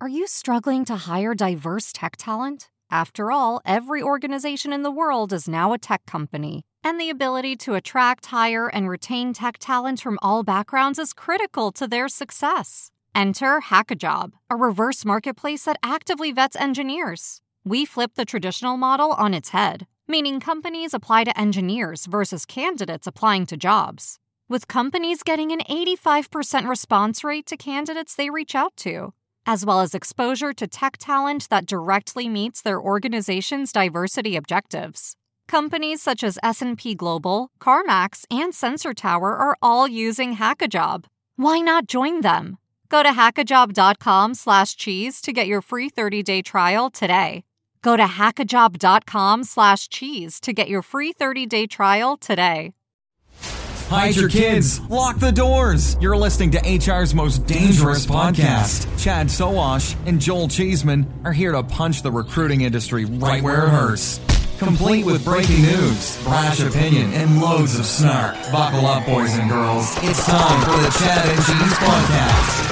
Are you struggling to hire diverse tech talent? After all, every organization in the world is now a tech company, and the ability to attract, hire, and retain tech talent from all backgrounds is critical to their success. Enter HackaJob, a reverse marketplace that actively vets engineers. We flip the traditional model on its head, meaning companies apply to engineers versus candidates applying to jobs, with companies getting an 85% response rate to candidates they reach out to, as well as exposure to tech talent that directly meets their organization's diversity objectives. Companies such as S&P Global, CarMax, and Sensor Tower are all using HackaJob. Why not join them? Go to hackajob.com/cheese to get your free 30-day trial today. Go to hackajob.com/cheese to get your free 30-day trial today. Hide your kids. Lock the doors. You're listening to HR's most dangerous podcast. Chad Sowash and Joel Cheeseman are here to punch the recruiting industry right where it hurts. Complete with breaking news, brash opinion, and loads of snark. Buckle up, boys and girls. It's time for the Chad and Cheese Podcast.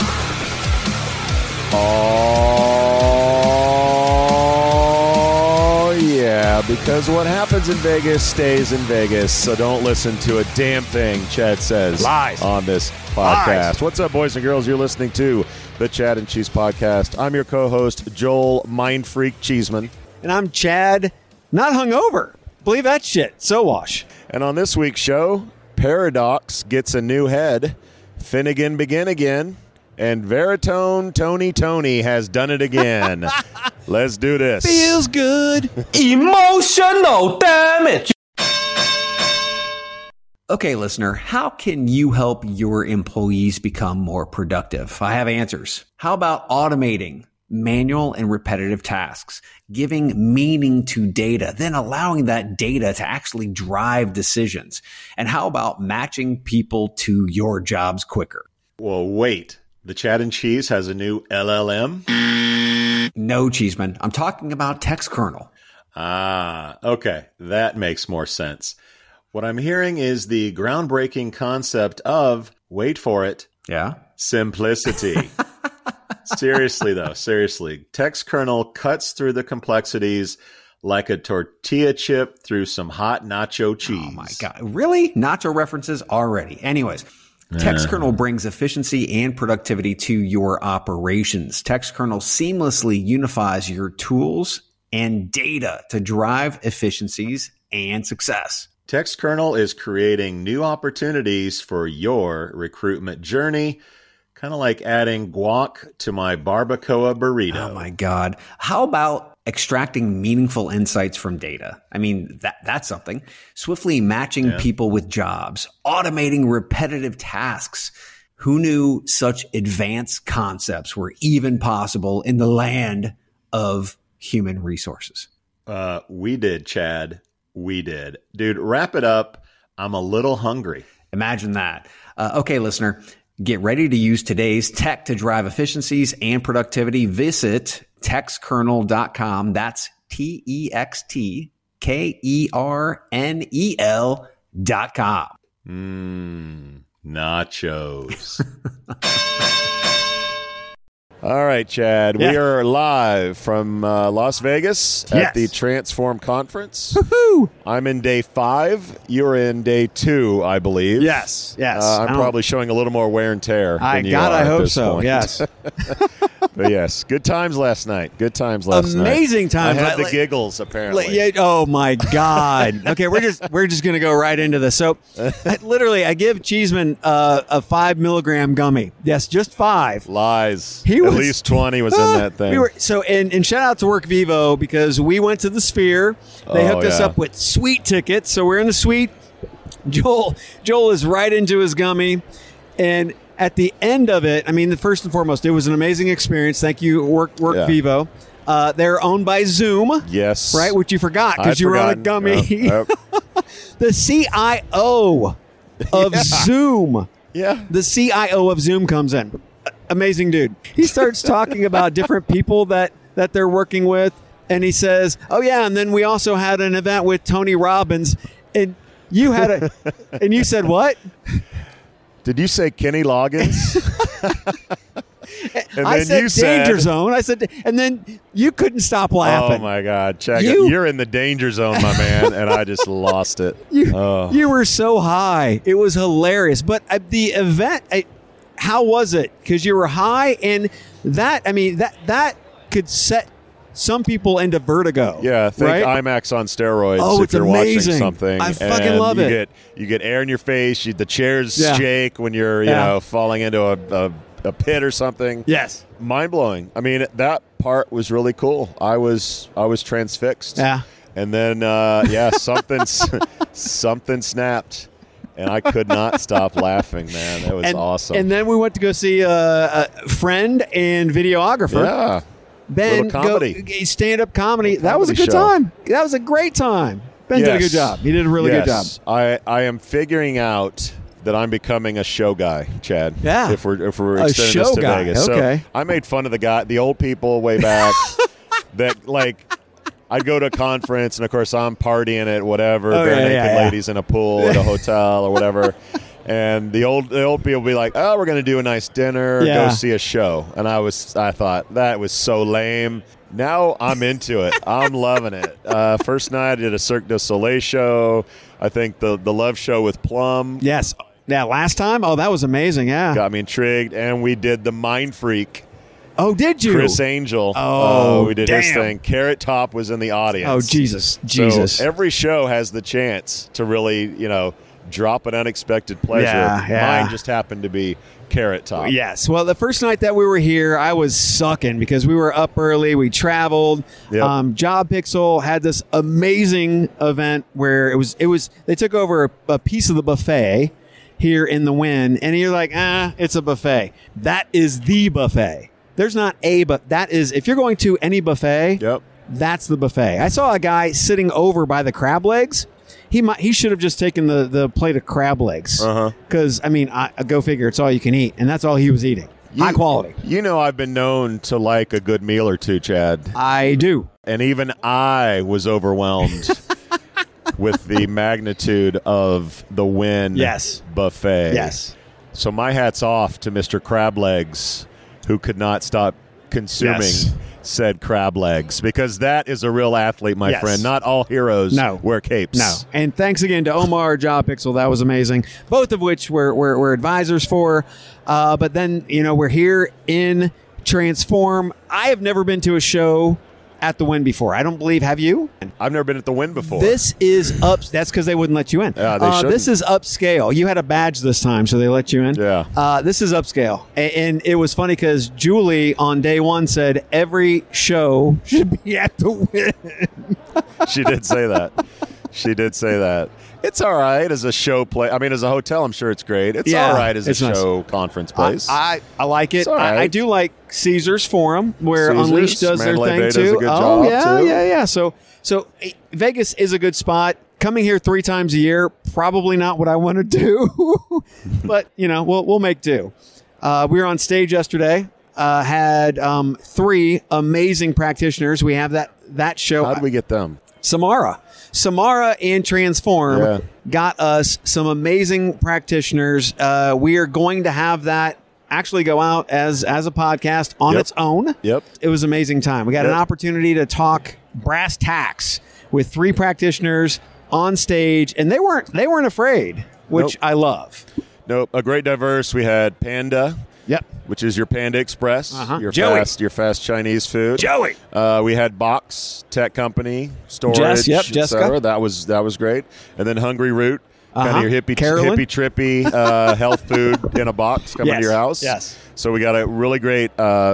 Oh, yeah, because what happens in Vegas stays in Vegas, so don't listen to a damn thing Chad says Lies on this podcast. Lies. What's up, boys and girls? You're listening to the Chad and Cheese Podcast. I'm your co-host, Joel Mindfreak Cheeseman. And I'm Chad, not hungover. Believe that shit. Sowash. And on this week's show, Paradox gets a new head, Finnegan begin again, and Veritone Tony has done it again. Let's do this. Feels good. Emotional damage. Okay, listener, how can you help your employees become more productive? I have answers. How about automating manual and repetitive tasks, giving meaning to data, then allowing that data to actually drive decisions? And how about matching people to your jobs quicker? Well, wait. The Chad and Cheese has a new LLM? No, Cheeseman. I'm talking about TextKernel. Ah, okay. That makes more sense. What I'm hearing is the groundbreaking concept of, wait for it, Yeah? simplicity. Seriously, though, seriously. TextKernel cuts through the complexities like a tortilla chip through some hot nacho cheese. Oh, my God. Really? Nacho references already. Anyways. TextKernel brings efficiency and productivity to your operations. TextKernel seamlessly unifies your tools and data to drive efficiencies and success. TextKernel is creating new opportunities for your recruitment journey, kind of like adding guac to my barbacoa burrito. Oh, my God. How about extracting meaningful insights from data? I mean, that's something. Swiftly matching people with jobs, automating repetitive tasks. Who knew such advanced concepts were even possible in the land of human resources? We did, Chad. We did. Dude, wrap it up. I'm a little hungry. Imagine that. Okay, listener, get ready to use today's tech to drive efficiencies and productivity. Visit TextKernel.com. That's TextKernel.com. Nachos. All right, Chad. We are live from Las Vegas at the Transform Conference. Woohoo! I'm in day 5. You're in day 2, I believe. Yes. I'm probably showing a little more wear and tear than you are I at hope this so. point. Yes. But yes, good times last night. Amazing times. I had the giggles, apparently. Oh my God. Okay, we're just gonna go right into this. So, I give Cheeseman a 5 milligram gummy. Yes, just 5. Lies. At least 20 was in that thing. And shout out to Work Vivo because we went to the Sphere. They hooked us up with suite tickets, so we're in the suite. Joel is right into his gummy, and at the end of it, I mean, first and foremost, it was an amazing experience. Thank you, Work Vivo. They're owned by Zoom. Yes. Right, which you forgot because you were on a gummy. Yep. The CIO of Zoom. Yeah. The CIO of Zoom comes in. Amazing dude. He starts talking about different people that they're working with, and he says, "Oh yeah, and then we also had an event with Tony Robbins, and you had and you said what? Did you say Kenny Loggins? And I then said you danger said, zone. I said, and then you couldn't stop laughing. "Oh my God, check You- it! You're in the danger zone, my man," and I just lost it. You were so high. It was hilarious. But the event, how was it? Because you were high, and that could set some people into vertigo. Yeah, think right? IMAX on steroids. Oh, if it's you're amazing. watching something, I fucking and love it. You get air in your face. The chairs Yeah. shake when you're falling into a pit or something. Yes. Mind blowing. I mean, that part was really cool. I was transfixed. Yeah. And then something snapped. And I could not stop laughing, man. That was awesome. And then we went to go see a friend and videographer. Yeah. Ben, Little comedy. Stand-up comedy. That was a Comedy good show. time. That was a great time. Ben did a good job. He did a really good job. I am figuring out that I'm becoming a show guy, Chad. Yeah. If we're A extending show this to guy. Vegas. Okay. So I made fun of the old people way back that like I'd go to a conference and of course I'm partying at whatever, bare naked ladies in a pool at a hotel or whatever. And the old people be like, "Oh, we're going to do a nice dinner, go see a show." And I thought that was so lame. Now I'm into it. I'm loving it. First night I did a Cirque du Soleil show. I think the Love Show with Plum. Yes. Yeah, last time? Oh, that was amazing, yeah. Got me intrigued. And we did the Mind Freak. Oh, did you? Chris Angel. Oh, we did his damn. thing. Carrot Top was in the audience. Oh, Jesus. So every show has the chance to really, drop an unexpected pleasure. Yeah. Mine just happened to be Carrot Top. Yes. Well, the first night that we were here, I was sucking because we were up early. We traveled. Yep. Job Pixel had this amazing event where it was. They took over a piece of the buffet here in the Wynn, and you're like, it's a buffet. That is the buffet. There's not but that is, if you're going to any buffet, Yep. that's the buffet. I saw a guy sitting over by the crab legs. He should have just taken the plate of crab legs. Because, go figure, it's all you can eat. And that's all he was eating. High quality. I've been known to like a good meal or two, Chad. I do. And even I was overwhelmed with the magnitude of the Wynn buffet. Yes. So my hat's off to Mr. Crab Legs, who could not stop consuming said crab legs, because that is a real athlete, my friend. Not all heroes wear capes. No. And thanks again to Omar, Job Pixel. That was amazing. Both of which we're advisors for. But then, we're here in Transform. I have never been to a show at the Wynn before. I don't believe. Have you? I've never been at the Wynn before. This is up. That's because they wouldn't let you in. Yeah, they shouldn't. This is upscale. You had a badge this time, so they let you in. Yeah. This is upscale. And it was funny because Julie on day one said every show should be at the Wynn. She did say that. It's all right as a show play. I mean, as a hotel, I'm sure it's great. It's all right as a show conference place. I like it. All right. I do like Caesars Forum, where Caesars, Unleashed does their Mandalay thing Bay too. does a good job, too. Yeah. So Vegas is a good spot. Coming here 3 times a year, probably not what I want to do, but we'll make do. We were on stage yesterday. Had 3 amazing practitioners. We have that show. How did we get them? Samara and Transform got us some amazing practitioners. We are going to have that actually go out as a podcast on its own. Yep. It was an amazing time. We got an opportunity to talk brass tacks with 3 practitioners on stage, and they weren't afraid, which I love. Nope. A great diverse. We had Panda. Yep. Which is your Panda Express, your Joey. fast Chinese food. Joey. We had Box Tech Company storage. Jessica. etc. That was great. And then Hungry Root, kind of your Carolyn. hippie trippy health food in a box coming to your house. Yes. So we got a really great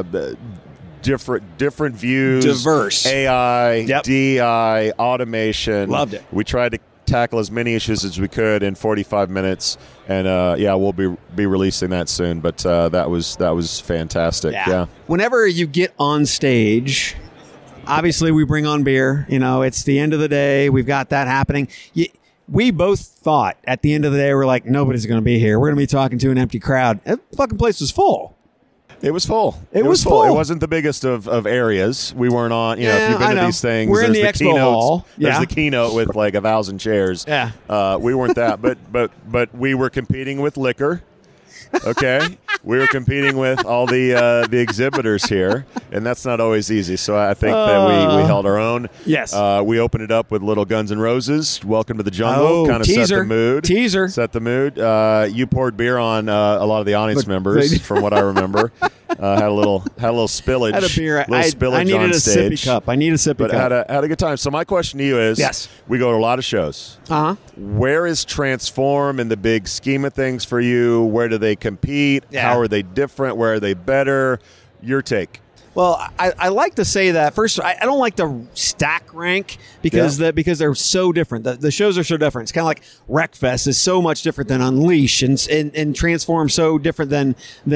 different views, diverse AI, DI, automation. Loved it. We tried to tackle as many issues as we could in 45 minutes, and we'll be releasing that soon. But that was fantastic. Yeah. Whenever you get on stage, obviously we bring on beer. It's the end of the day. We've got that happening. We both thought at the end of the day, we're like, nobody's going to be here. We're going to be talking to an empty crowd. That fucking place was full. It was full. It was full. It wasn't the biggest of areas. We weren't on. If you've been to these things, we're in there's the expo keynotes. hall. There's the keynote with like 1,000 chairs. Yeah. We weren't that, but we were competing with liquor. Okay, we were competing with all the exhibitors here, and that's not always easy. So I think that we held our own. Yes. We opened it up with Little Guns N' Roses, Welcome to the Jungle. Oh, kind of teaser. set the mood. Teaser. Set the mood. You poured beer on a lot of the audience members, from what I remember. Had a little spillage. Had a beer. Little spillage I needed on a stage. sippy cup. I need a sippy But cup. had a good time. So my question to you is, Yes. we go to a lot of shows. Uh-huh. Where is Transform in the big scheme of things for you? Where do they compete? Yeah. How are they different? Where are they better? Your take. Well, I like to say that first. I don't like to stack rank because they're so different. The shows are so different. It's kind of like Wreckfest is so much different than Unleash, and Transform so different than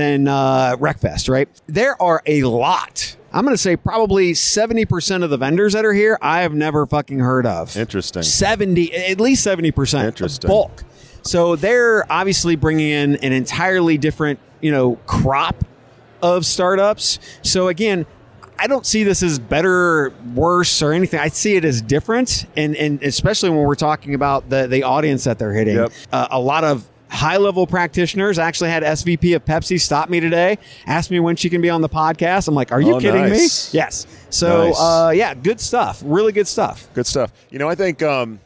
Wreckfest. Right? There are a lot. I'm going to say probably 70% of the vendors that are here I have never fucking heard of. Interesting. At least 70%. Interesting. Bulk. So they're obviously bringing in an entirely different, crop of startups. So again, I don't see this as better, worse, or anything. I see it as different, and especially when we're talking about the audience that they're hitting. Yep. A lot of high-level practitioners. I actually had SVP of Pepsi stop me today, asked me when she can be on the podcast. I'm like, are you kidding nice. me? Yes. So, Nice. good stuff. Really good stuff. Good stuff. I think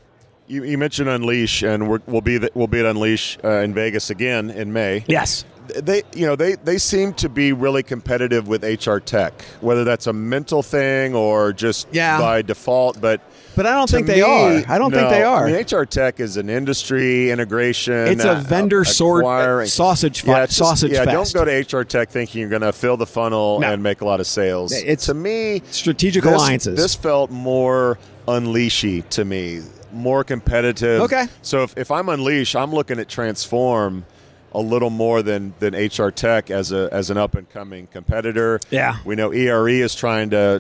you mentioned Unleash, and we'll be at Unleash in Vegas again in May. Yes. They seem to be really competitive with HR tech, whether that's a mental thing or just by default. But I don't think me, they are. I don't think they are. I mean, HR tech is an industry integration. It's a vendor sausage fest. Don't go to HR tech thinking you're going to fill the funnel and make a lot of sales. It's to me, strategic alliances. This felt more Unleashy to me, more competitive. Okay. So if I'm Unleash, I'm looking at Transform a little more than HR Tech as an up and coming competitor. Yeah, we know ERE is trying to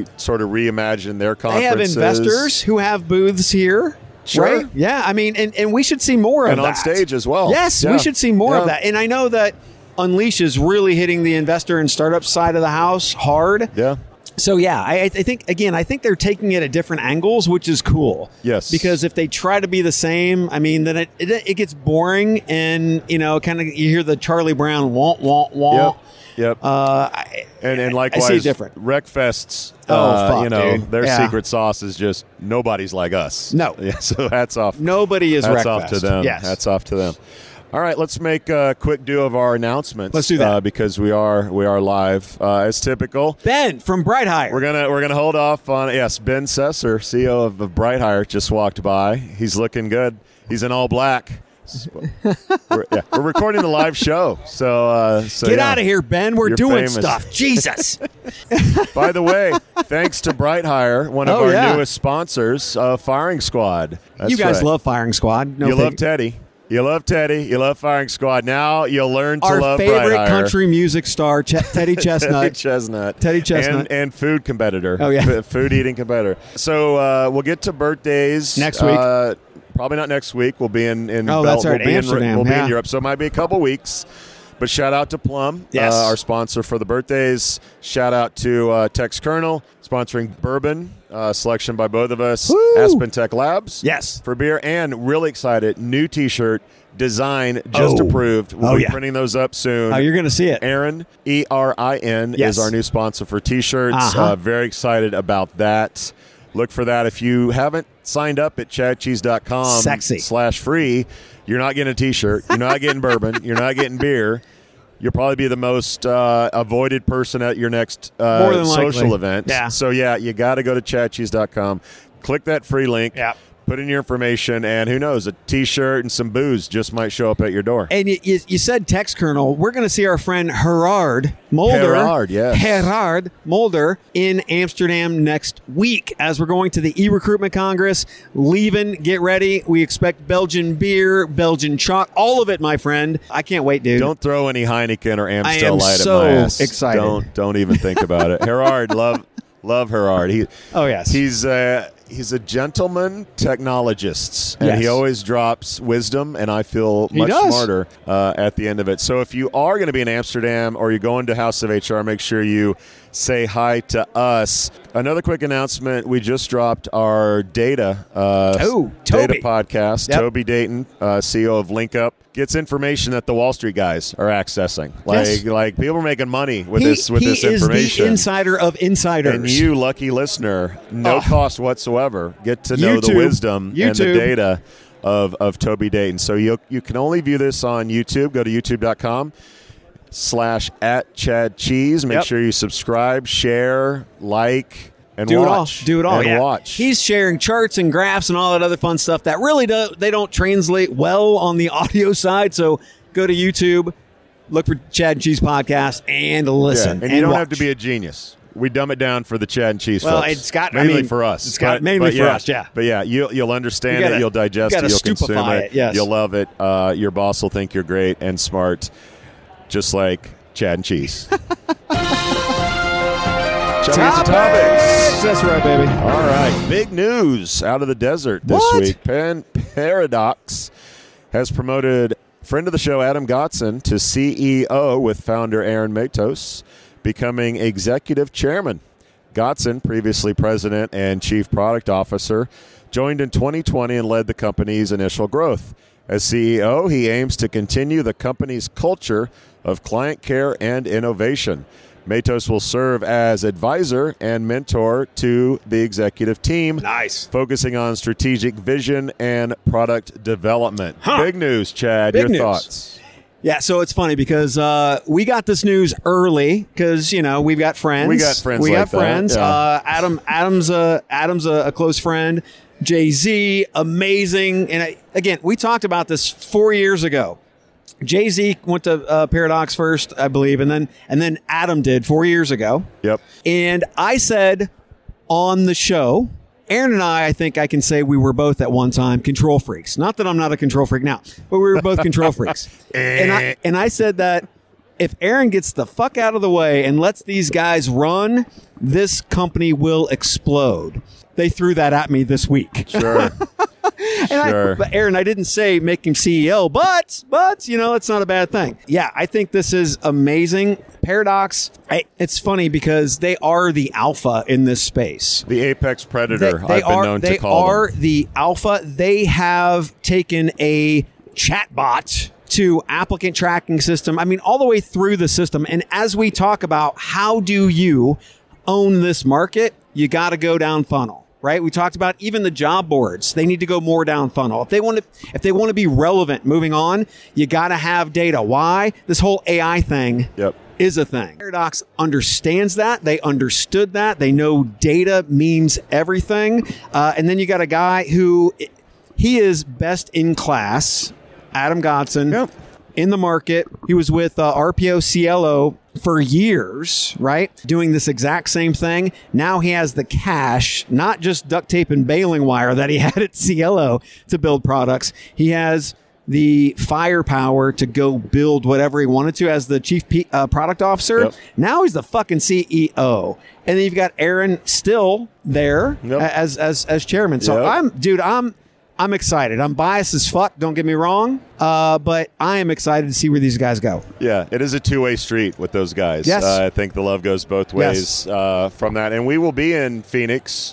reimagine their conferences. They have investors who have booths here. Sure. Right? Yeah, I mean, and we should see more of that. And on stage as well. Yes, we should see more of that. And I know that Unleash is really hitting the investor and startup side of the house hard. Yeah. So, I think they're taking it at different angles, which is cool. Yes. Because if they try to be the same, I mean, then it gets boring and, kind of you hear the Charlie Brown wah. Yep. And likewise, I see it different. Wreckfests, dude. Their secret sauce is just nobody's like us. No. Yeah, so hats off. Nobody is Hats Wreckfest. off to them. Yes. Hats off to them. All right, let's make a quick do of our announcements. Let's do that because we are live as typical. Ben from Brighthire. We're gonna hold off on Ben Sesser, CEO of Brighthire, just walked by. He's looking good. He's in all black. We're recording the live show. So get out of here, Ben. We're doing famous stuff. Jesus. By the way, thanks to Brighthire, one of our newest sponsors, Firing Squad. That's you guys right. love Firing Squad. Love Teddy. You love Teddy. You love Firing Squad. Now you'll learn to love Brighthire. Our favorite country music star, Teddy Chestnut. Teddy Chestnut. And food competitor. Oh, yeah. Food eating competitor. So we'll get to birthdays. Next week. Probably not next week. We'll be in that's right, Amsterdam. We'll be in Europe. So it might be a couple weeks. But shout out to Plum, our sponsor for the birthdays. Shout out to Tex Colonel, sponsoring bourbon selection by both of us. Woo! Aspen Tech Labs, yes, for beer, and really excited, new T-shirt design just approved. We'll be printing those up soon. Oh, you're going to see it. Erin, ERIN, is our new sponsor for T-shirts. Very excited about that. Look for that. If you haven't signed up at chadcheese.com/free, you're not getting a T-shirt. You're not getting bourbon. You're not getting beer. You'll probably be the most avoided person at your next social event. Yeah. So, you got to go to chadcheese.com. Click that free link. Yeah. Put in your information, and who knows, a T-shirt and some booze just might show up at your door. And you said Tex Colonel. We're going to see our friend Gerard Mulder. Gerard Mulder in Amsterdam next week as we're going to the e-recruitment congress. Leaving, get ready. We expect Belgian beer, Belgian chalk, all of it, my friend. I can't wait, dude. Don't throw any Heineken or Amstel Light so at my ass. Excited. Don't even think about it. Gerard, love Gerard. Yes. He's a gentleman technologist, and he always drops wisdom, and I feel much smarter at the end of it. So if you are going to be in Amsterdam or you're going to House of HR, make sure you say hi to us. Another quick announcement. We just dropped our data podcast. Yep. Toby Dayton, CEO of LinkUp, gets information that the Wall Street guys are accessing. Like people are making money with this information. He is the insider of insiders. And you, lucky listener, no cost whatsoever, get to know the wisdom and the data of Toby Dayton. So you can only view this on YouTube. Go to youtube.com/@ChadCheese. Make sure you subscribe, share, like, and watch. Do it all. And watch. He's sharing charts and graphs and all that other fun stuff that really they don't translate well on the audio side. So go to YouTube, look for Chad and Cheese Podcast, and listen. Yeah. And you don't have to be a genius. We dumb it down for the Chad and Cheese folks. It's got mainly for us. It's got mainly for us. Yeah. But yeah, you'll understand it. You'll digest it. You'll consume it. Yes. You'll love it. Your boss will think you're great and smart, just like Chad and Cheese. Topics. That's right, baby. All right. Big news out of the desert this week. Paradox has promoted friend of the show Adam Gottson to CEO with founder Aaron Matos, becoming executive chairman. Gottson, previously president and chief product officer, joined in 2020 and led the company's initial growth. As CEO, he aims to continue the company's culture of client care and innovation. Matos will serve as advisor and mentor to the executive team. Nice. Focusing on strategic vision and product development. Big news, Chad. Your thoughts? Yeah, so it's funny because we got this news early because, we've got friends. We got friends. Yeah. Adam's a close friend. Jay-Z, amazing. And again, we talked about this 4 years ago. Jay-Z went to Paradox first, I believe, and then Adam did 4 years ago. Yep. And I said on the show, Aaron and I think I can say we were both at one time control freaks. Not that I'm not a control freak now, but we were both control freaks. And I said that if Aaron gets the fuck out of the way and lets these guys run, this company will explode. They threw that at me this week. Sure. But Aaron, I didn't say make him CEO, but it's not a bad thing. Yeah, I think this is amazing. Paradox, it's funny because they are the alpha in this space. The apex predator, I've been known to call them. They are the alpha. They have taken a chatbot to applicant tracking system. I mean, all the way through the system. And as we talk about how do you own this market, you got to go down funnel. Right? We talked about even the job boards. They need to go more down funnel. If they want to be relevant moving on, you got to have data. Why? This whole AI thing is a thing. Paradox understands that. They understood that. They know data means everything. And then you got a guy who he is best in class, Adam Gottson, in the market. He was with RPO CLO for years, right? Doing this exact same thing. Now he has the cash, not just duct tape and baling wire that he had at CLO to build products. He has the firepower to go build whatever he wanted to as the chief product officer. Yep. Now he's the fucking CEO. And then you've got Aaron still there as chairman. So I'm excited. I'm biased as fuck, don't get me wrong, but I am excited to see where these guys go. Yeah, it is a two-way street with those guys. Yes. I think the love goes both ways from that. And we will be in Phoenix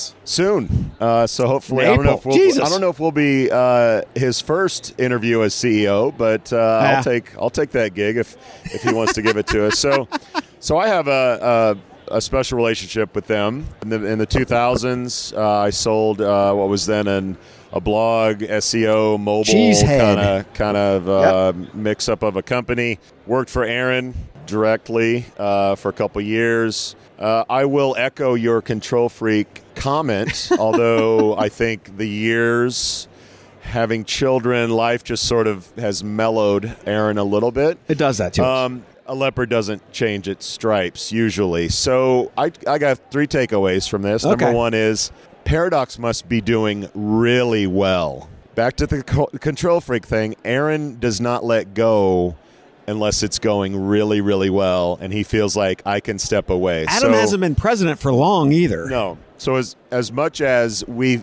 soon. So hopefully, I don't know if we'll be his first interview as CEO, but I'll take that gig if he wants to give it to us. So I have a special relationship with them. In the 2000s, I sold what was then a blog, SEO, mobile kind of mix up of a company. Worked for Aaron directly for a couple years. I will echo your control freak comment, although I think the years, having children, life just sort of has mellowed Aaron a little bit. It does that too. A leopard doesn't change its stripes usually. So I got 3 takeaways from this. Okay. Number 1 is Paradox must be doing really well. Back to the control freak thing, Aaron does not let go unless it's going really, really well, and he feels like I can step away. Adam hasn't been president for long either. No. So as much as we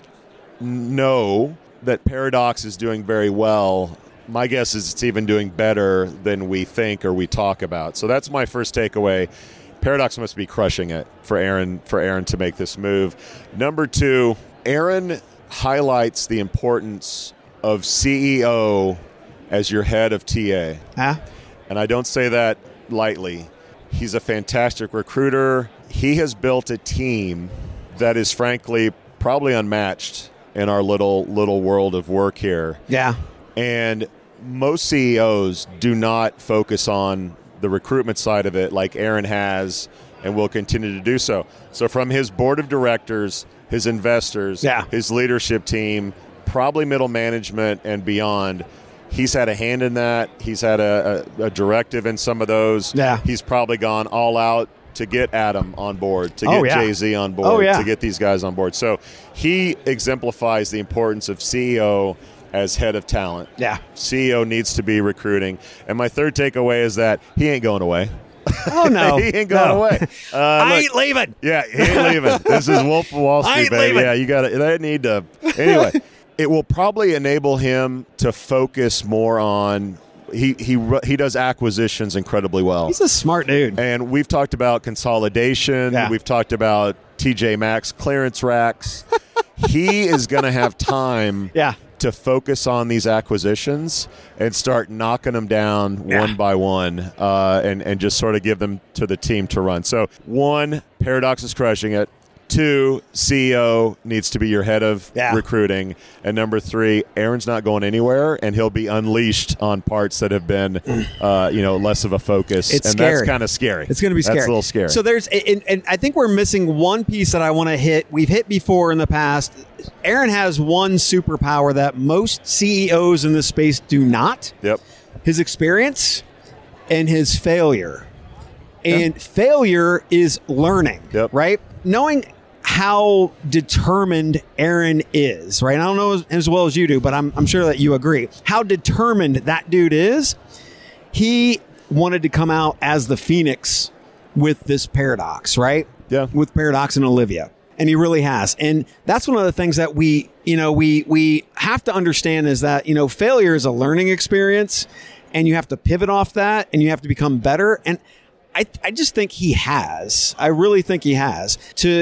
know that Paradox is doing very well, my guess is it's even doing better than we think or we talk about. So that's my first takeaway. Paradox must be crushing it for Aaron to make this move. Number 2, Aaron highlights the importance of CEO as your head of TA. Huh? And I don't say that lightly. He's a fantastic recruiter. He has built a team that is frankly probably unmatched in our little world of work here. Yeah. And most CEOs do not focus on the recruitment side of it like Aaron has and will continue to do so. So from his board of directors, his investors, his leadership team, probably middle management and beyond, he's had a hand in that. He's had a directive in some of those. Yeah. He's probably gone all out to get Adam on board, to get Jay-Z on board, to get these guys on board. So he exemplifies the importance of CEO as head of talent. Yeah. CEO needs to be recruiting. And my third takeaway is that he ain't going away. Oh, no. He ain't going away. I ain't leaving. Yeah, he ain't leaving. This is Wolf of Wall Street, baby. Leaving. Yeah, you got to. They need to. Anyway, it will probably enable him to focus more on. He does acquisitions incredibly well. He's a smart dude. And we've talked about consolidation. Yeah. We've talked about TJ Maxx clearance racks. He is going to have time to focus on these acquisitions and start knocking them down one by one and just sort of give them to the team to run. So, 1, Paradox is crushing it. 2, CEO needs to be your head of recruiting. And number 3, Aaron's not going anywhere, and he'll be unleashed on parts that have been, less of a focus. It's and scary. That's kind of scary. It's going to be scary. That's a little scary. So there's, and I think we're missing one piece that I want to hit. We've hit before in the past. Aaron has one superpower that most CEOs in this space do not. Yep. His experience and his failure. And failure is learning, right? Knowing how determined Aaron is, right? I don't know as well as you do, but I'm sure that you agree. How determined that dude is. He wanted to come out as the Phoenix with this Paradox, right? Yeah. With Paradox and Olivia. And he really has. And that's one of the things that we have to understand is that, failure is a learning experience, and you have to pivot off that, and you have to become better. And I just think he has. I really think he has.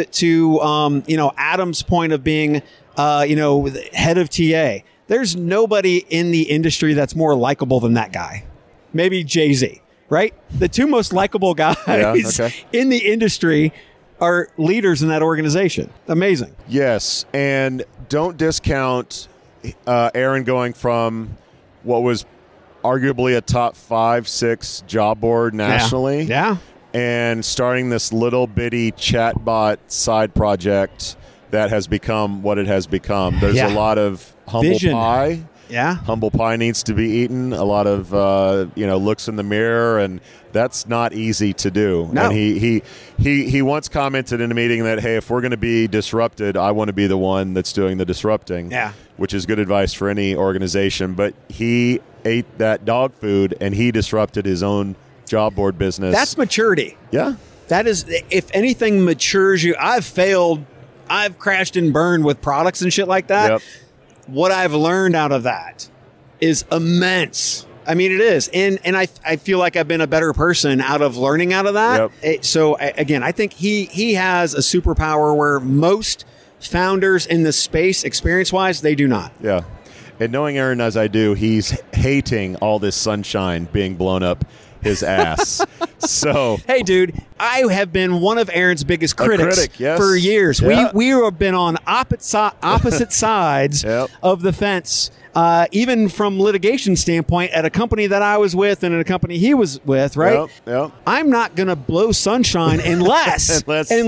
To Adam's point of being, the head of TA, there's nobody in the industry that's more likable than that guy. Maybe Jay-Z, right? The 2 most likable guys in the industry are leaders in that organization. Amazing. Yes, and don't discount Aaron going from what was arguably a top 5-6 job board nationally. Yeah. And starting this little bitty chatbot side project that has become what it has become. There's a lot of humble pie. Yeah. Humble pie needs to be eaten. A lot of, looks in the mirror, and that's not easy to do. No. And he once commented in a meeting that, hey, if we're going to be disrupted, I want to be the one that's doing the disrupting. Yeah. Which is good advice for any organization. But he ate that dog food, and he disrupted his own job board business. That's maturity. Yeah. That is, if anything matures you. I've failed. I've crashed and burned with products and shit like that. Yep. What I've learned out of that is immense. I mean, it is. And I feel like I've been a better person out of learning out of that. Yep. So, again, I think he has a superpower where most founders in the space, experience-wise, they do not. Yeah. And knowing Aaron as I do, he's hating all this sunshine being blown up his ass. So, hey, dude, I have been one of Aaron's biggest critics yes. for years. Yeah. We have been on opposite sides of the fence, even from litigation standpoint, at a company that I was with and at a company he was with, right? Yep. I'm not going to blow sunshine unless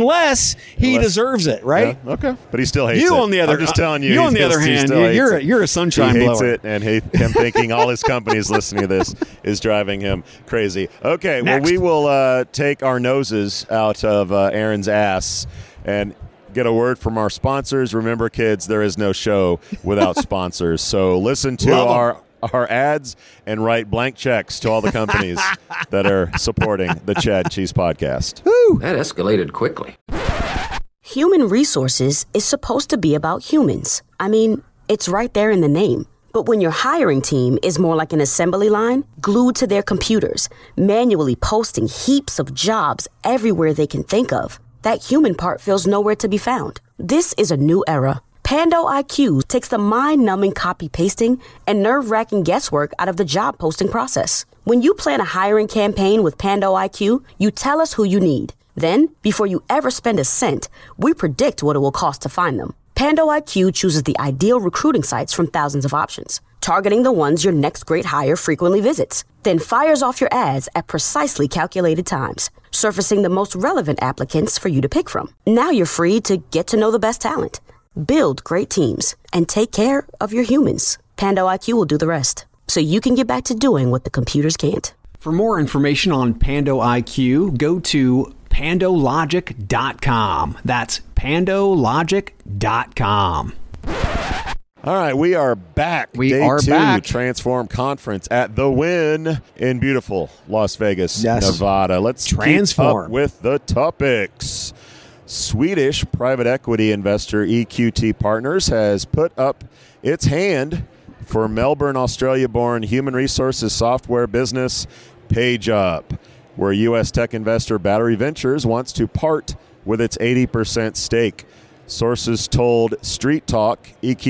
he deserves it, right? Yeah. Okay. But he still hates it. On the other, I'm just telling you. You on the other hand, you're a sunshine blower. He hates blower. it, and him thinking all his companies listening to this is driving him crazy. Okay, Next. well, we will take our noses out of Aaron's ass and get a word from our sponsors. Remember, kids, there is no show without sponsors. So listen to our ads and write blank checks to all the companies that are supporting the Chad Cheese Podcast. Woo! That escalated quickly. Human resources is supposed to be about humans. I mean, it's right there in the name. But when your hiring team is more like an assembly line, glued to their computers, manually posting heaps of jobs everywhere they can think of, that human part feels nowhere to be found. This is a new era. Pando IQ takes the mind-numbing copy-pasting and nerve-wracking guesswork out of the job posting process. When you plan a hiring campaign with Pando IQ, you tell us who you need. Then, before you ever spend a cent, we predict what it will cost to find them. Pando IQ chooses the ideal recruiting sites from thousands of options, targeting the ones your next great hire frequently visits, then fires off your ads at precisely calculated times, surfacing the most relevant applicants for you to pick from. Now you're free to get to know the best talent, build great teams, and take care of your humans. Pando IQ will do the rest, so you can get back to doing what the computers can't. For more information on Pando IQ, go to pandologic.com. That's pandologic.com. All right, we are back. Day 2 Transform Conference at The Wynn in beautiful Las Vegas, Nevada. Let's keep up with the topics. Swedish private equity investor EQT Partners has put up its hand for Melbourne, Australia-born human resources software business PageUp, where U.S. tech investor Battery Ventures wants to part with its 80% stake. Sources told Street Talk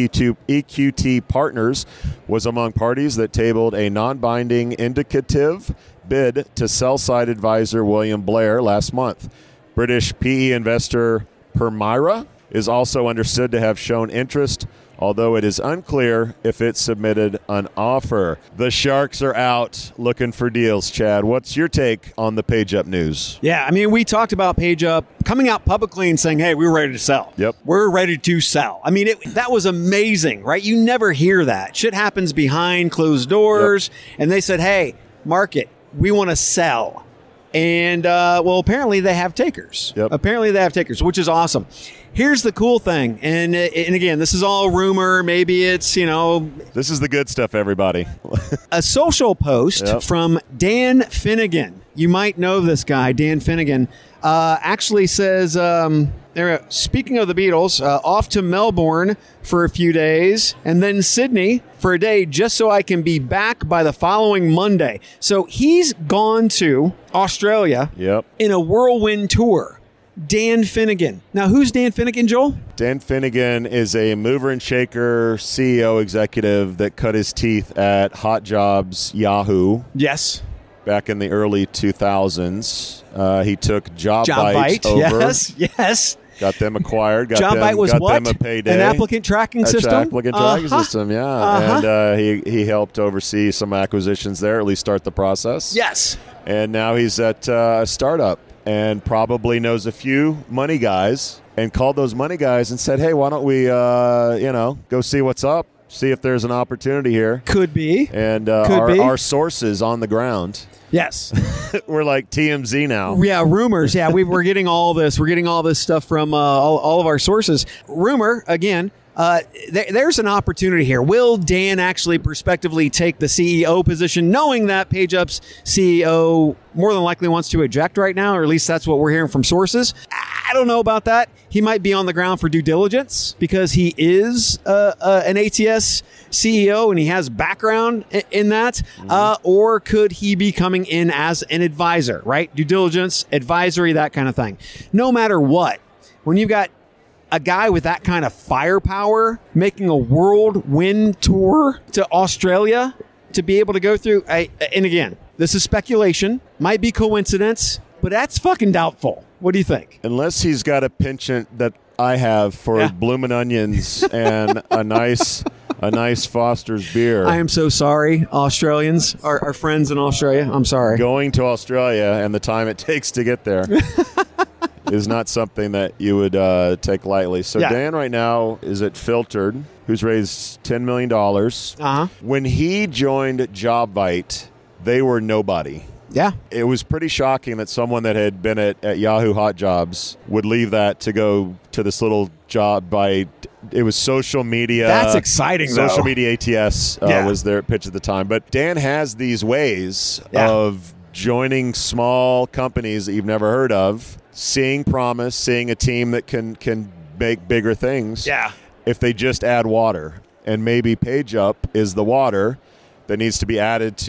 EQT Partners was among parties that tabled a non-binding indicative bid to sell-side advisor William Blair last month. British PE investor Permira is also understood to have shown interest, although it is unclear if it submitted an offer. The Sharks are out looking for deals, Chad. What's your take on the PageUp news? Yeah, I mean, we talked about PageUp coming out publicly and saying, hey, we were ready to sell. Yep. We're ready to sell. I mean, that was amazing, right? You never hear that. Shit happens behind closed doors. Yep. And they said, hey, market, we want to sell. And, well, apparently they have takers. Yep. Apparently they have takers, which is awesome. Here's the cool thing. And again, this is all rumor. Maybe it's, This is the good stuff, everybody. A social post from Dan Finnegan. You might know this guy, Dan Finnegan, actually says, speaking of the Beatles, off to Melbourne for a few days and then Sydney for a day just so I can be back by the following Monday. So he's gone to Australia in a whirlwind tour. Dan Finnegan. Now, who's Dan Finnegan, Joel? Dan Finnegan is a mover and shaker CEO executive that cut his teeth at Hot Jobs Yahoo. Yes. Back in the early 2000s. He took JobBite over. Yes. Got them acquired. JobBite was got what? Them a payday. An applicant tracking system? Applicant tracking system, yeah. And he helped oversee some acquisitions there, at least start the process. Yes. And now he's at a startup and probably knows a few money guys and called those money guys and said, hey, why don't we, go see what's up, see if there's an opportunity here. Could be. And our sources on the ground. Yes. We're like TMZ now. Yeah, rumors. Yeah, we're getting all this. We're getting all this stuff from all of our sources. Rumor, again, there's an opportunity here. Will Dan actually prospectively take the CEO position, knowing that PageUp's CEO more than likely wants to eject right now, or at least that's what we're hearing from sources? I don't know about that. He might be on the ground for due diligence because he is an ATS CEO and he has background in that. Or could he be coming in as an advisor, right? Due diligence, advisory, that kind of thing. No matter what, when you've got a guy with that kind of firepower making a whirlwind tour to Australia to be able to go through, and again, this is speculation, might be coincidence, but that's fucking doubtful. What do you think? Unless he's got a penchant that I have for bloomin' onions and a nice Foster's beer. I am so sorry, Australians, our friends in Australia. I'm sorry. Going to Australia and the time it takes to get there is not something that you would take lightly. So Dan right now is at Filtered, who's raised $10 million. When he joined JobBite, they were nobody. Yeah. It was pretty shocking that someone that had been at Yahoo Hot Jobs would leave that to go to this little job it was social media. That's exciting, Social though. media ATS was their pitch at the time. But Dan has these ways of joining small companies that you've never heard of, seeing promise, seeing a team that can make bigger things. Yeah. If they just add water. And maybe PageUp is the water that needs to be added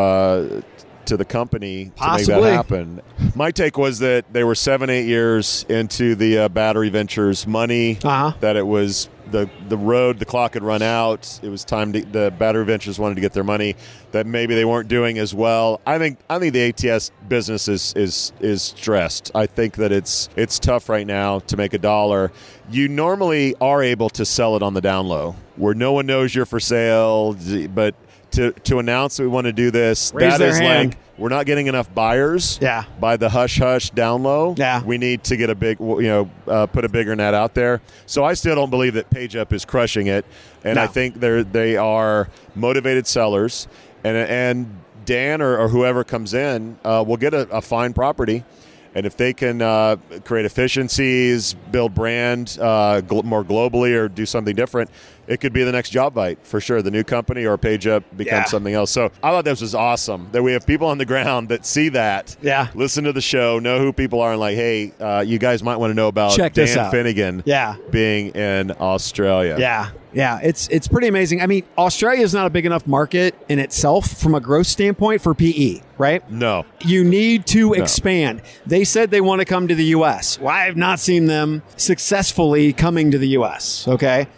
to the company Possibly. to make that happen. My take was that they were 7-8 years into the Battery Ventures money, that it was the clock had run out. It was time the Battery Ventures wanted to get their money, that maybe they weren't doing as well. I think the ATS business is stressed. I think that it's tough right now to make $1. You normally are able to sell it on the down low where no one knows you're for sale, but to announce that we want to do this, Raise their hand. like we're not getting enough buyers. Yeah. By the hush hush down low. Yeah. We need to get a big, put a bigger net out there. So I still don't believe that PageUp is crushing it, and I think they are motivated sellers, and Dan or whoever comes in will get a fine property. And if they can create efficiencies, build brand more globally, or do something different, it could be the next JobVite for sure. The new company or PageUp becomes something else. So I thought this was awesome that we have people on the ground that see that, listen to the show, know who people are, and like, hey, you guys might want to know about Dan Finnegan being in Australia. Yeah, it's pretty amazing. I mean, Australia is not a big enough market in itself from a growth standpoint for PE, right? No. You need to expand. They said they want to come to the U.S. Well, I have not seen them successfully coming to the U.S., okay?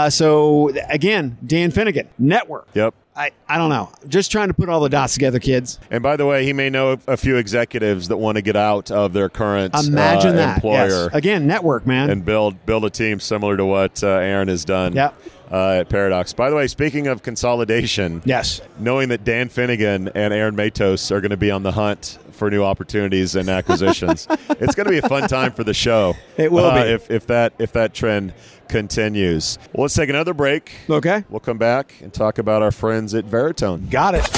So, again, Dan Finnegan, network. Yep. I don't know. Just trying to put all the dots together, kids. And by the way, he may know a few executives that want to get out of their current employer. Yes. Again, network, man. And build a team similar to what Aaron has done at Paradox. By the way, speaking of consolidation, knowing that Dan Finnegan and Aaron Matos are going to be on the hunt for new opportunities and acquisitions, it's going to be a fun time for the show. It will be. If that trend continues. Well, let's take another break. Okay. We'll come back and talk about our friends at Veritone. Got it.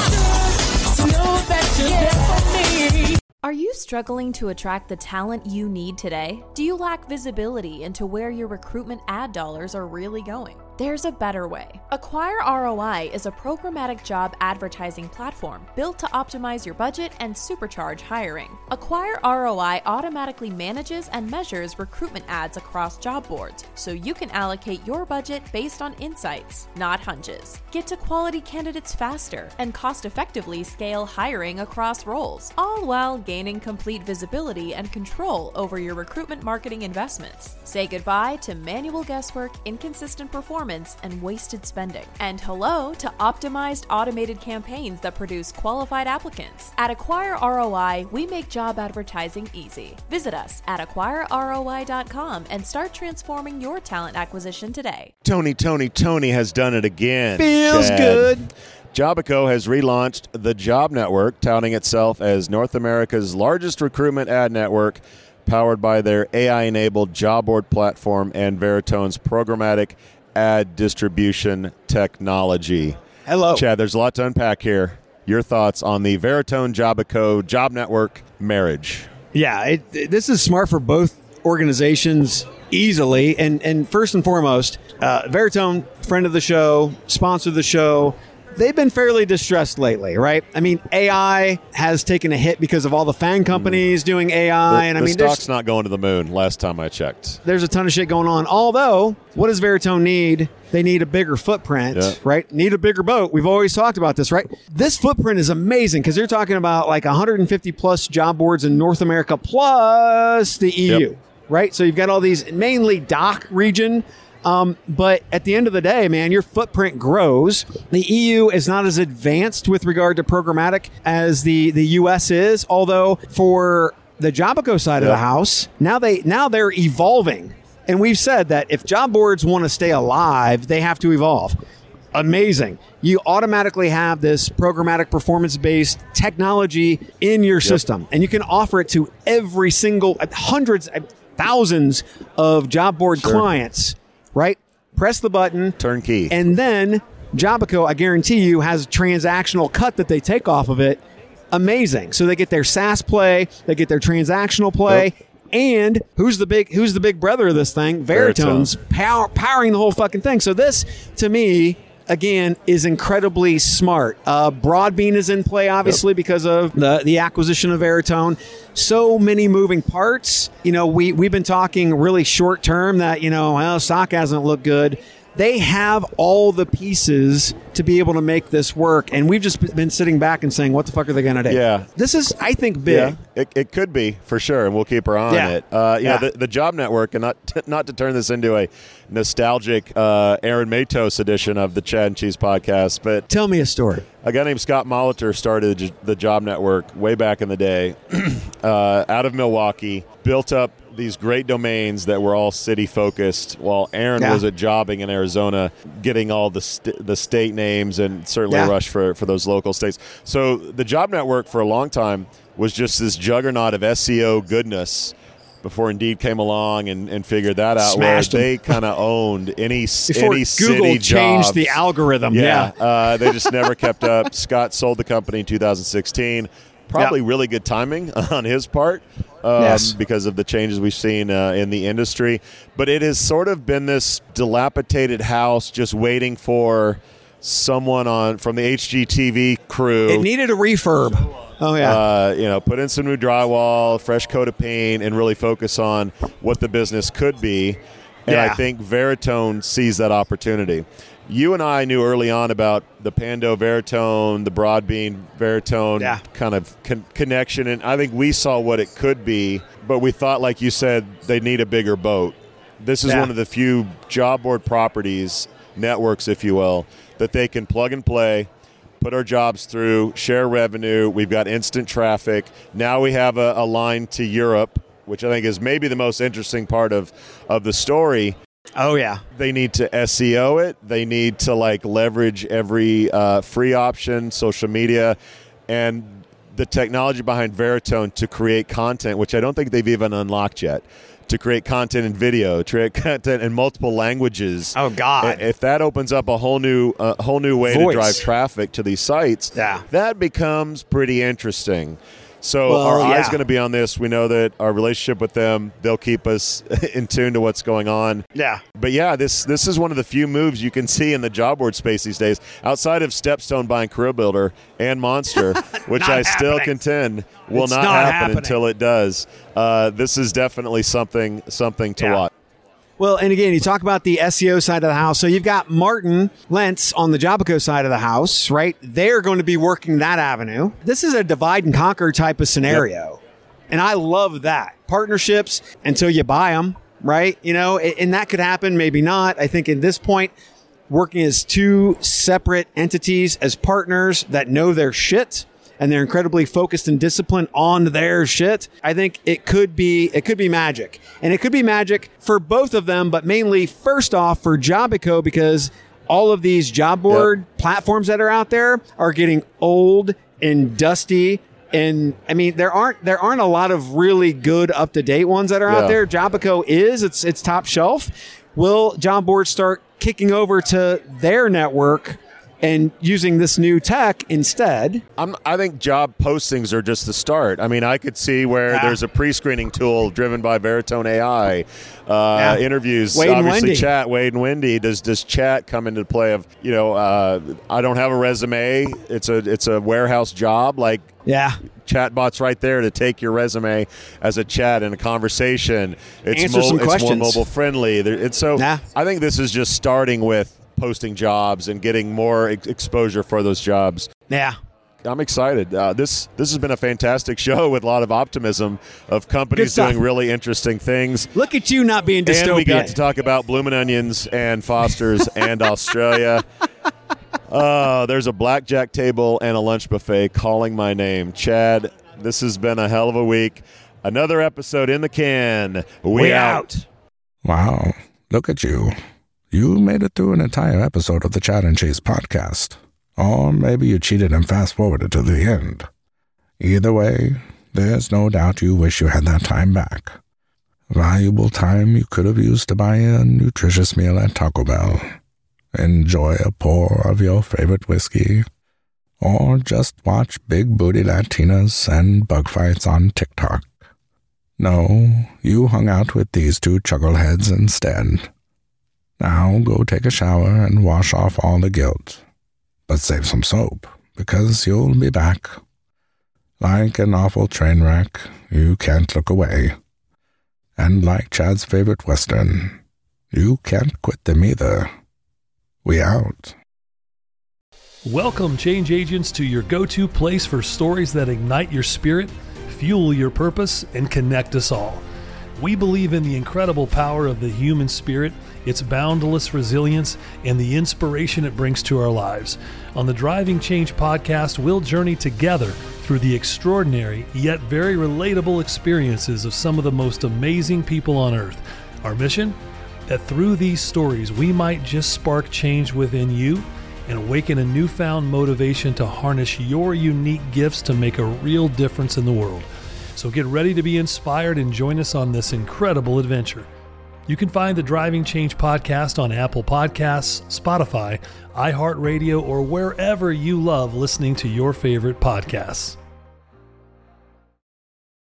Are you struggling to attract the talent you need today? Do you lack visibility into where your recruitment ad dollars are really going? There's a better way. Acquire ROI is a programmatic job advertising platform built to optimize your budget and supercharge hiring. Acquire ROI automatically manages and measures recruitment ads across job boards, so you can allocate your budget based on insights, not hunches. Get to quality candidates faster and cost-effectively scale hiring across roles, all while gaining complete visibility and control over your recruitment marketing investments. Say goodbye to manual guesswork, inconsistent performance, and wasted spending. And hello to optimized automated campaigns that produce qualified applicants. At Acquire ROI, we make job advertising easy. Visit us at acquireroi.com and start transforming your talent acquisition today. Tony has done it again. Feels Chad. good. Jobico has relaunched the Job Network, touting itself as North America's largest recruitment ad network, powered by their AI-enabled job board platform and Veritone's programmatic ad distribution technology. Hello. Chad, there's a lot to unpack here. Your thoughts on the Veritone Jobico Job Network marriage? Yeah, this is smart for both organizations easily. And first and foremost, Veritone, friend of the show, sponsor of the show, they've been fairly distressed lately, right? I mean, AI has taken a hit because of all the FANG companies doing AI. The stock's not going to the moon last time I checked. There's a ton of shit going on. Although, what does Veritone need? They need a bigger footprint, right? Need a bigger boat. We've always talked about this, right? This footprint is amazing because they're talking about like 150 plus job boards in North America plus the EU, right? So you've got all these mainly DACH region. But at the end of the day, man, your footprint grows. The EU is not as advanced with regard to programmatic as the US is, although for the Jobico side of the house, now they're evolving. And we've said that if job boards want to stay alive, they have to evolve. Amazing. You automatically have this programmatic performance-based technology in your system, and you can offer it to every single hundreds, thousands of job board clients. Right? Press the button. Turnkey. And then Jobico, I guarantee you, has a transactional cut that they take off of it. amazing. So they get their SaaS play, they get their transactional play. Yep. And who's the big brother of this thing? Veritone's powering the whole fucking thing. So this, to me, again, is incredibly smart. Broadbean is in play, obviously, because of the acquisition of Veritone. So many moving parts. We've been talking really short term that, stock hasn't looked good. They have all the pieces to be able to make this work, and we've just been sitting back and saying, what the fuck are they going to do? Yeah. This is, I think, big. Yeah, it could be, for sure, and we'll keep our eye on it. The Job Network, and not to turn this into a nostalgic Aaron Matos edition of the Chad and Cheese podcast, but... Tell me a story. A guy named Scott Molitor started the Job Network way back in the day out of Milwaukee, built up these great domains that were all city-focused while Aaron was at jobbing in Arizona, getting all the state names and certainly Rush for those local states. So the Job Network for a long time was just this juggernaut of SEO goodness before Indeed came along and figured that out. Smashed where they kind of owned any Google city changed jobs. the algorithm. They just never kept up. Scott sold the company in 2016. Probably really good timing on his part because of the changes we've seen in the industry. But it has sort of been this dilapidated house just waiting for someone from the HGTV crew. It needed a refurb. Oh, yeah. Put in some new drywall, fresh coat of paint, and really focus on what the business could be. And I think Veritone sees that opportunity. You and I knew early on about the Pando Veritone, the Broadbean Veritone kind of connection, and I think we saw what it could be, but we thought, like you said, they need a bigger boat. This is one of the few job board properties, networks, if you will, that they can plug and play, put our jobs through, share revenue. We've got instant traffic. Now we have a line to Europe, which I think is maybe the most interesting part of the story. Oh, yeah. They need to SEO it. They need to leverage every free option, social media, and the technology behind Veritone to create content, which I don't think they've even unlocked yet, to create content in video, to create content in multiple languages. Oh, God. If that opens up a whole new way to drive traffic to these sites, that becomes pretty interesting. So our eye's going to be on this. We know that our relationship with them, they'll keep us in tune to what's going on. Yeah. But this is one of the few moves you can see in the job board space these days, outside of Stepstone buying Career Builder and Monster, which I still contend will not happen until it does. This is definitely something to watch. Well, and again, you talk about the SEO side of the house. So you've got Martin Lentz on the Jobico side of the house, right? They're going to be working that avenue. This is a divide and conquer type of scenario. Yep. And I love that. Partnerships until you buy them, right? And that could happen, maybe not. I think at this point, working as two separate entities as partners that know their shit and they're incredibly focused and disciplined on their shit, I think it could be magic. And it could be magic for both of them, but mainly first off for Jobico, because all of these job board platforms that are out there are getting old and dusty. And I mean, there aren't a lot of really good up-to-date ones that are out there. Jobico it's top shelf. Will job boards start kicking over to their network and using this new tech instead? I think job postings are just the start. I mean, I could see where there's a pre-screening tool driven by Veritone AI. Interviews, Wade obviously and chat, Wade and Wendy. Does chat come into play of, I don't have a resume. It's a warehouse job. Chatbot's right there to take your resume as a chat in a conversation. It's more mobile friendly. I think this is just starting with posting jobs and getting more exposure for those jobs. Yeah. I'm excited. This has been a fantastic show with a lot of optimism of companies doing really interesting things. Look at you not being dystopian. And we got to talk about Bloomin' Onions and Foster's and Australia. There's a blackjack table and a lunch buffet calling my name. Chad, this has been a hell of a week. Another episode in the can. We out. Wow. Look at you. You made it through an entire episode of the Chad and Cheese podcast. Or maybe you cheated and fast-forwarded to the end. Either way, there's no doubt you wish you had that time back. Valuable time you could have used to buy a nutritious meal at Taco Bell. Enjoy a pour of your favorite whiskey. or just watch big booty Latinas and bug fights on TikTok. No, you hung out with these two chuckleheads instead. Now go take a shower and wash off all the guilt. But save some soap, because you'll be back. Like an awful train wreck, you can't look away. And like Chad's favorite Western, you can't quit them either. We out. Welcome, change agents, to your go-to place for stories that ignite your spirit, fuel your purpose, and connect us all. We believe in the incredible power of the human spirit, its boundless resilience, and the inspiration it brings to our lives. On the Driving Change podcast, we'll journey together through the extraordinary yet very relatable experiences of some of the most amazing people on earth. Our mission? That through these stories, we might just spark change within you and awaken a newfound motivation to harness your unique gifts to make a real difference in the world. So get ready to be inspired and join us on this incredible adventure. You can find the Driving Change podcast on Apple Podcasts, Spotify, iHeartRadio, or wherever you love listening to your favorite podcasts.